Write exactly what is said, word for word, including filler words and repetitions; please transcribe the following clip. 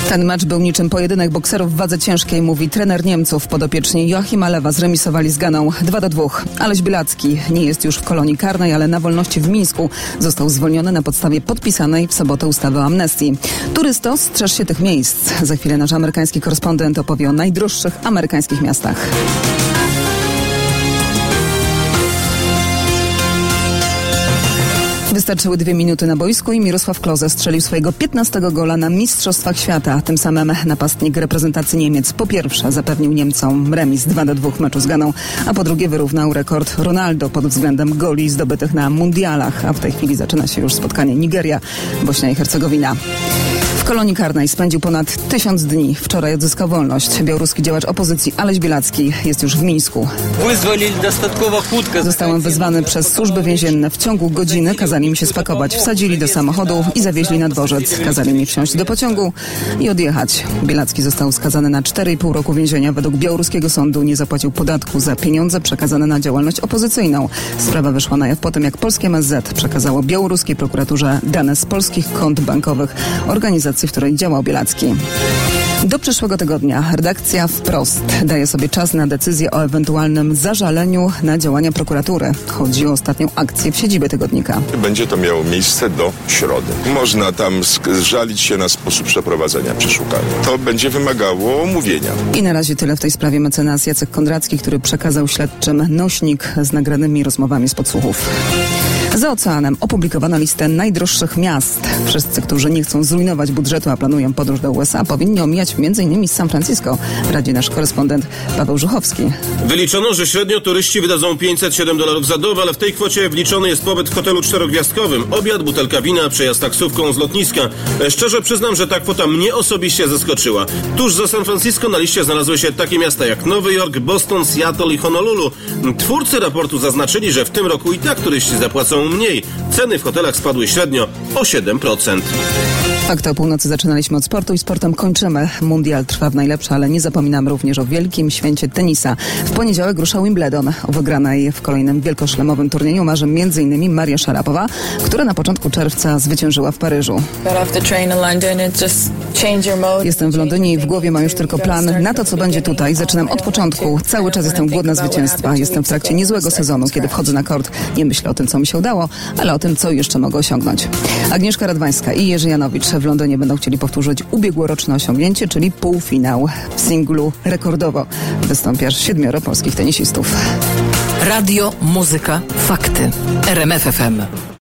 Ten mecz był niczym pojedynek bokserów w wadze ciężkiej, mówi trener Niemców. Podopieczni Joachima Lewa zremisowali z Ganą dwa do dwóch. Aleś Bielacki nie jest już w kolonii karnej, ale na wolności w Mińsku. Został zwolniony na podstawie podpisanej w sobotę ustawy o amnestii. Turysto, strzeż się tych miejsc. Za chwilę nasz amerykański korespondent opowie o najdroższych amerykańskich miastach. Wystarczyły dwie minuty na boisku i Mirosław Klose strzelił swojego piętnastego gola na Mistrzostwach Świata. Tym samym napastnik reprezentacji Niemiec po pierwsze zapewnił Niemcom remis dwa do dwóch w meczu z Ganą, a po drugie wyrównał rekord Ronaldo pod względem goli zdobytych na mundialach. A w tej chwili zaczyna się już spotkanie Nigeria, Bośnia i Hercegowina. W kolonii karnej spędził ponad tysiąc dni. Wczoraj odzyskał wolność. Białoruski działacz opozycji Aleś Bielacki jest już w Mińsku. Zostałem wezwany przez służby więzienne. W ciągu godziny kazali mi się spakować. Wsadzili do samochodu i zawieźli na dworzec. Kazali mi wsiąść do pociągu i odjechać. Bielacki został skazany na cztery i pół roku więzienia. Według białoruskiego sądu nie zapłacił podatku za pieniądze przekazane na działalność opozycyjną. Sprawa wyszła na jaw po tym, jak polskie M S Z przekazało białoruskiej prokuraturze dane z polskich kont bankowych organizacji, w której działał Bielacki. Do przyszłego tygodnia redakcja Wprost daje sobie czas na decyzję o ewentualnym zażaleniu na działania prokuratury. Chodzi o ostatnią akcję w siedzibie tygodnika. Będzie to miało miejsce do środy. Można tam zżalić się na sposób przeprowadzenia przeszukania. To będzie wymagało omówienia. I na razie tyle w tej sprawie. Mecenas Jacek Kondracki, który przekazał śledczym nośnik z nagranymi rozmowami z podsłuchów. Za oceanem opublikowano listę najdroższych miast. Wszyscy, którzy nie chcą zrujnować budżetu, a planują podróż do U S A, powinni omijać między innymi San Francisco, radzi nasz korespondent Paweł Żuchowski. Wyliczono, że średnio turyści wydadzą pięćset siedem dolarów za dobę, ale w tej kwocie wliczony jest pobyt w hotelu czterogwiazdkowym, obiad, butelka wina, przejazd taksówką z lotniska. Szczerze przyznam, że ta kwota mnie osobiście zaskoczyła. Tuż za San Francisco na liście znalazły się takie miasta jak Nowy Jork, Boston, Seattle i Honolulu. Twórcy raportu zaznaczyli, że w tym roku i tak turyści zapłacą mniej. Ceny w hotelach spadły średnio o siedem procent. Fakty o północy zaczynaliśmy od sportu i sportem kończymy. Mundial trwa w najlepsze, ale nie zapominam również o wielkim święcie tenisa. W poniedziałek rusza Wimbledon. O wygranej w kolejnym wielkoszlemowym turnieju marzy m.in. Maria Szarapowa, która na początku czerwca zwyciężyła w Paryżu. Jestem w Londynie i w głowie mam już tylko plan na to, co będzie tutaj. Zaczynam od początku. Cały czas jestem głodna zwycięstwa. Jestem w trakcie niezłego sezonu. Kiedy wchodzę na kort, nie myślę o tym, co mi się udało, ale o tym, co jeszcze mogę osiągnąć. Agnieszka Radwańska i Jerzy Janowicz w Londynie będą chcieli powtórzyć ubiegłoroczne osiągnięcie, czyli półfinał. W singlu rekordowo wystąpi aż siedmioro polskich tenisistów. Radio, muzyka, fakty. R M F F M.